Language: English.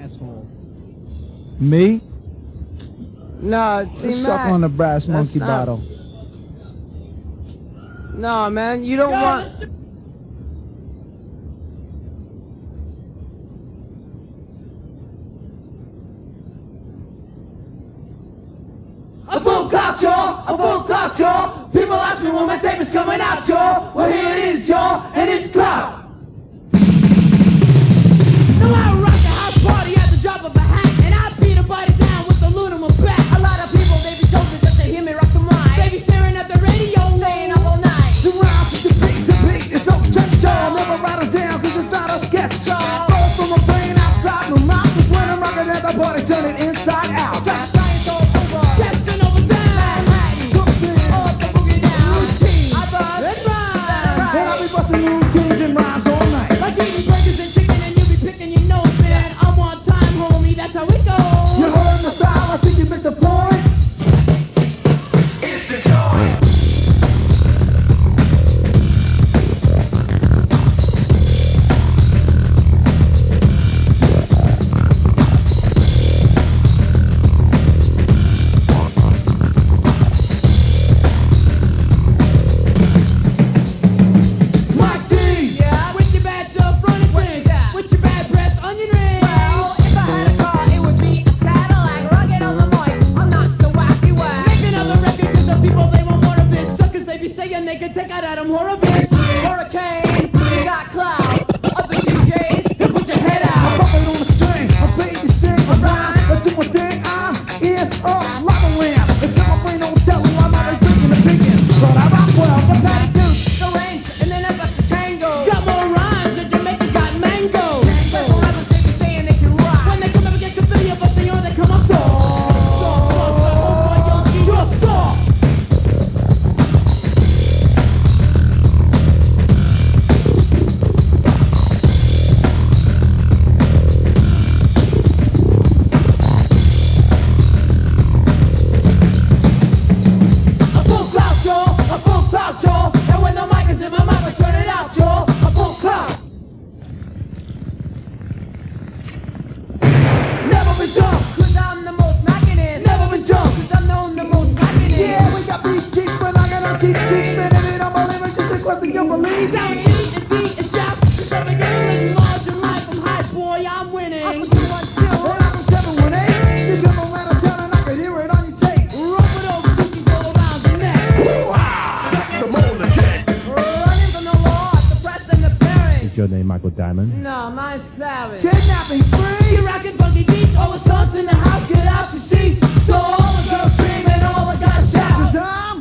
asshole. Me? No, see, Suck Matt, on the brass that's monkey not- bottle. No, man, you don't want... A full clock, y'all, a full clock, y'all. People ask me when my tape is coming out, y'all. Well, here it is, y'all, and it's clout. Now I rock the house party at the drop of a hat, and I beat a body down with the loot in my back. A lot of people, they be chosen just to hear me rock the mic. They be staring at the radio, staying up all night. The rhymes, the beat, it's so touch, y'all. Never write it down, cause it's not a sketch, y'all. Flow from my brain outside my mouth. Cause when I'm rocking at the party, turn it inside out. Just science all over. Testing over down. And I'll be busting routines and rhymes all night. Like eating burgers and chicken and you be picking your nose. And I'm on time, homie, that's how it goes. You heard my style, I think you missed the point. It's the joint. They can take out Adam Horowitz, Hurricane, you got cloud. Other DJs, you put your head out. I'm bumping on the string, I'm playing the sing, I rhyme, I do my thing, I'm in a lava lamp. It's how my brain don't tell me I'm not drinking opinion, but I rock well, what I do? Arrange, and then I bust a tango. Got more rhymes than Jamaica got mango. But rappers they be saying they can rock. When they come up against the three of us, they know they come up soft. Just soft. And when the mic is in my mouth, I turn it out, y'all. A full clock. Never been dumb, cause I'm the most mackinest. Never been dumb, cause I'm known the most mackinest. Yeah, we got beat deep, but I gotta keep deep in it. I'm believing just a question you believe. Down eat and beat and shout. Cause I'm beginning large in life. I'm hype, boy, I'm winning. I'm from 212, and I'm from 718. You come around the town and I can hear it on your tape. Roll it over, cookies all around the neck. Is your name Michael Diamond? No, mine's Clarence. Kidnapping free. You're rocking funky beats. All the stunts in the house, get out your seats. So all the girls scream and all the guys shout. Cause I'm